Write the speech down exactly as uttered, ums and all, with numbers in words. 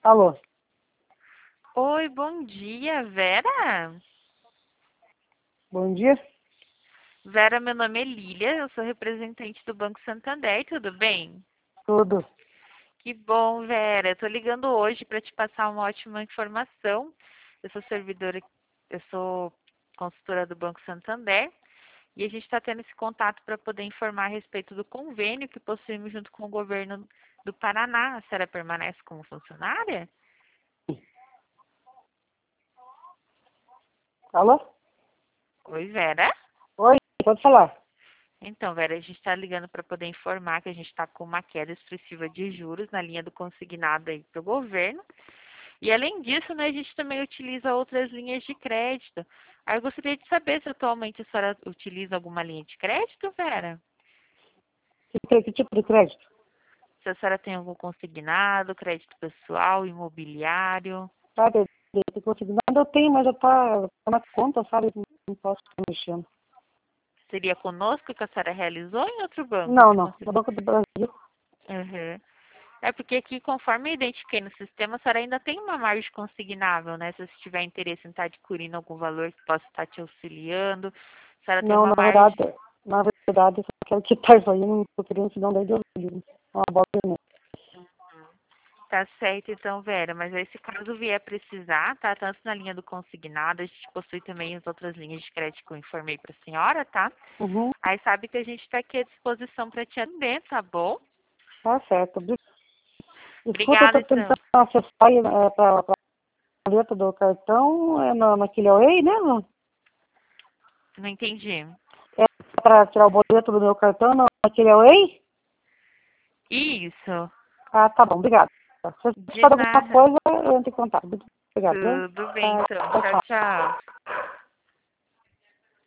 Alô? Oi, bom dia, Vera? Bom dia? Vera, meu nome é Lília, eu sou representante do Banco Santander, tudo bem? Tudo. Que bom, Vera. Eu tô ligando hoje para te passar uma ótima informação. Eu sou servidora, eu sou consultora do Banco Santander e a gente está tendo esse contato para poder informar a respeito do convênio que possuímos junto com o governo do Paraná. A senhora permanece como funcionária? Alô? Oi, Vera. Oi, pode falar. Então, Vera, a gente está ligando para poder informar que a gente está com uma queda expressiva de juros na linha do consignado aí para o governo. E além disso, né, a gente também utiliza outras linhas de crédito. Aí eu gostaria de saber se atualmente a senhora utiliza alguma linha de crédito, Vera? Que, que tipo de crédito? Se a senhora tem algum consignado, crédito pessoal, imobiliário. Ah, de, de, de consignado eu tenho, mas já tá, tá na conta, sabe? Não posso ficar mexendo. Seria conosco que a senhora realizou ou em outro banco Não, esse não. No consignado? Banco do Brasil. Uhum. É porque aqui, conforme eu identifiquei no sistema, a senhora ainda tem uma margem consignável, né? Se você tiver interesse em estar adquirindo algum valor que possa estar te auxiliando, a senhora tem Não, uma na margem. verdade, na verdade, eu só quero quitar isso aí, não tô querendo se dar um daí de ouvido. Uma bola de neve. Tá certo, então, Vera, mas aí se caso vier precisar, tá? Tanto na linha do consignado, a gente possui também as outras linhas de crédito que eu informei para a senhora, tá? Uhum, Aí sabe que a gente está aqui à disposição para te atender, tá bom? tá certo. Obri- Escuta, eu Obrigada, tô então. tentando acessar aí, é, pra, pra letra do cartão, é na, naquele Oi, né? Não? Não entendi. É pra tirar o boleto do meu cartão, não, naquele Oi? Isso. Ah, tá bom, obrigada. Se De precisar de alguma nada. coisa, eu entro em contato. Muito obrigada. Tudo bem, Ah, então. tchau, Tchau, tchau. tchau.